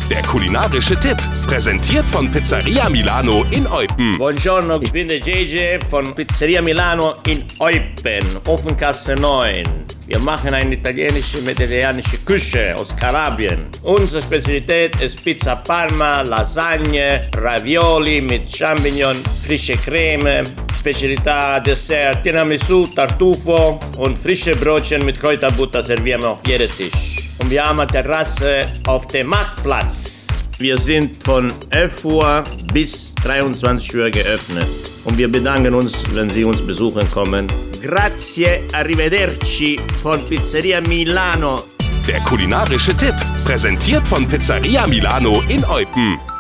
Der kulinarische Tipp, präsentiert von Pizzeria Milano in Eupen. Buongiorno, ich bin der JJ von Pizzeria Milano in Eupen, Ofengasse 9. Wir machen eine italienische, mediterranische Küche aus Kalabrien. Unsere Spezialität ist Pizza Parma, Lasagne, Ravioli mit Champignon, frische Creme, Spezialität Dessert, Tiramisu, Tartufo und frische Brötchen mit Kräuterbutter servieren wir auf jedem Tisch. Und wir haben eine Terrasse auf dem Marktplatz. Wir sind von 11 Uhr bis 23 Uhr geöffnet. Und wir bedanken uns, wenn Sie uns besuchen kommen. Grazie, arrivederci von Pizzeria Milano. Der kulinarische Tipp, präsentiert von Pizzeria Milano in Eupen.